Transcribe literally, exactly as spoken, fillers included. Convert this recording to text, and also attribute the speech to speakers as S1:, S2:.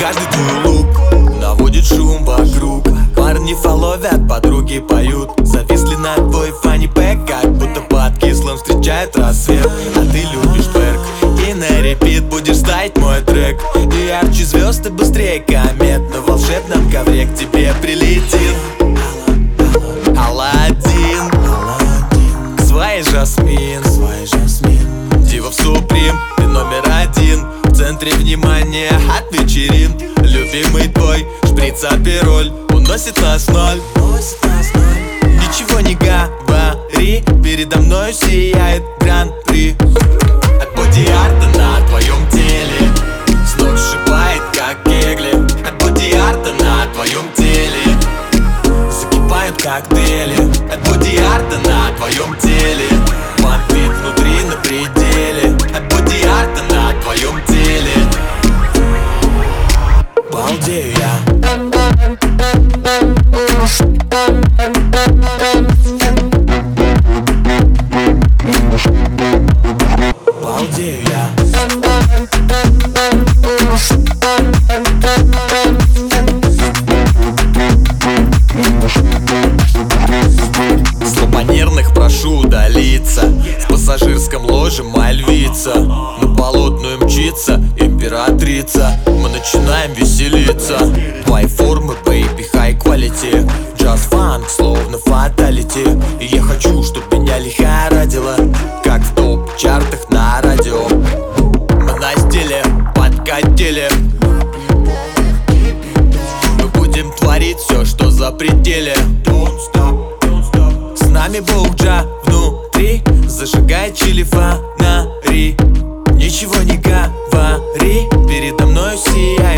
S1: Каждый твой лук наводит шум вокруг. Парни фоловят, подруги поют. Зависли на твой фанни-пэк, как будто под кислым встречает рассвет. А ты любишь берг, и на репит будешь ставить мой трек. И ярче звезд, и быстрее комет. На волшебном ковре к тебе прилетит Аладдин, свай жасмин, дива в суприм, ты номер один. В центре внимания от вечерин. Любимый твой шприц-апероль уносит нас в ноль. Ничего не говори, передо мною сияет гран-при. От боди-арта на твоем теле с ног сшибает, как кегли. От боди-арта на твоем теле закипают коктейли. От боди-арта на твоем теле бомбит внутри на пределе. От боди-арта на твоем теле балдею я. Балдею я. Слабонервных прошу удалиться. В пассажирском ложе моя львица. На полотную мчится императрица. Мы начинаем веселиться. Твои формы, baby, high quality. Just funk, словно fatality. И я хочу, чтоб меня лихорадило, как в топ-чартах на радио. Мы на стиле подкатили. Мы будем творить все, что запретили. С нами Боуджа внутри. Зажигай чили фонари. Ничего не говори, передо мной сияет